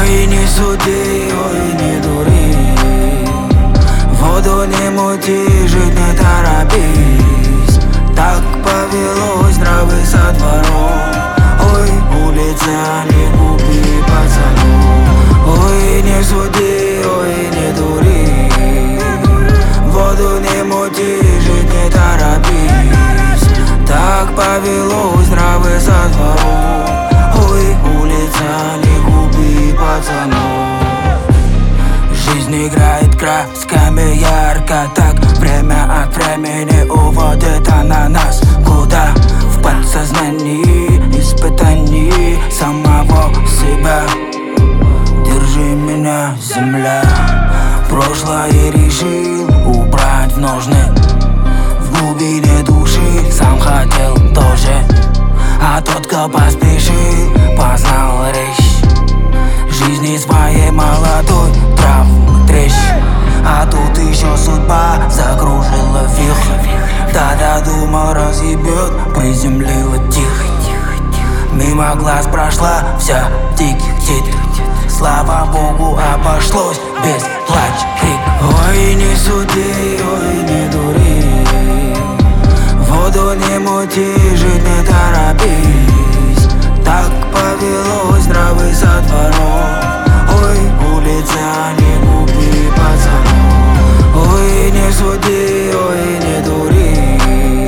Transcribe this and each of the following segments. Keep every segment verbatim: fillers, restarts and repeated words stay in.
Ой, не суди, ой, не дури, воду не мути, жить не торопись. Так повелось, травы со двором. Ой, улица, не губи пацану. Ой, не суди, ой, не дури, воду не мути, жить не торопись. Так повелось, травы со двором. Ой, улица, не губи пацану. Жизнь играет красками ярко, так время от времени уводит она нас. Куда? В подсознании испытаний самого себя. Держи меня, земля. Прошлое решил убрать в ножны. В глубине души сам хотел тоже, а тот, кто поспешил, познал речь жизни своей молодой, трав трещ. А тут еще судьба закружила вихрь. Да-да, думал, разъебет, приземлила тихо. Мимо глаз прошла вся диких титров. Слава богу, обошлось без плач, крик. Ой, не суди, ой, не дури, воду не мути, жить не торопись. Так повелось, травы со двором. Ой, улица, не губи пацану. Ой, не суди, ой, не дури,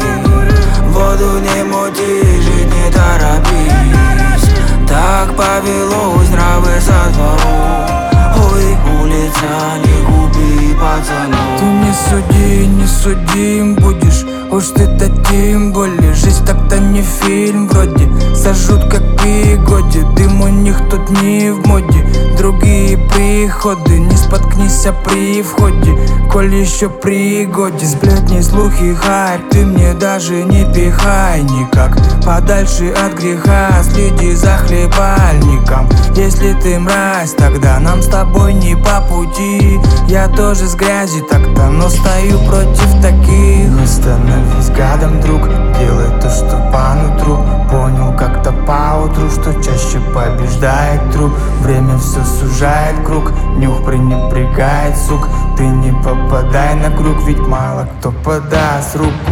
воду не мути, жить не торопись. Так повелось, травы со двором. Ой, улица, не губи пацану. Ты не суди, не судим будешь, уж ты-то тем более. Жизнь так-то не фильм вроде, сожрут как пигоди. Дым у них тут не в моде, другие приходы. Не споткнись при входе, коль еще пригоден. Сплетни, слухи, хайп, ты мне даже не пихай никак. Подальше от греха, следи за хлебальником. Если ты мразь, тогда нам с тобой не по пути. Я тоже с грязи так-то, но стою против таких. Не становись гадом, друг, делай то, что по нутру. Понял как-то поутру, что чаще побеждает труп. Время все сужает круг, нюх пренебрегает, сук. Ты не попадай на круг, ведь мало кто подаст руку.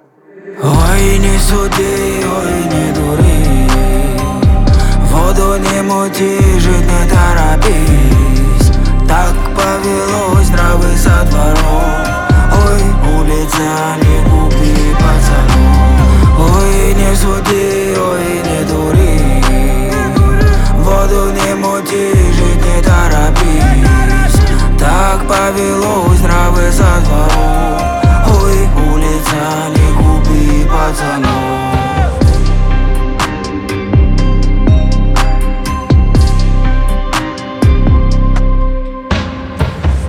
Ой, не суди, ой, не дури, воду не мути, жить не торопись. Так повелось, травы со двором. Ой, улица, не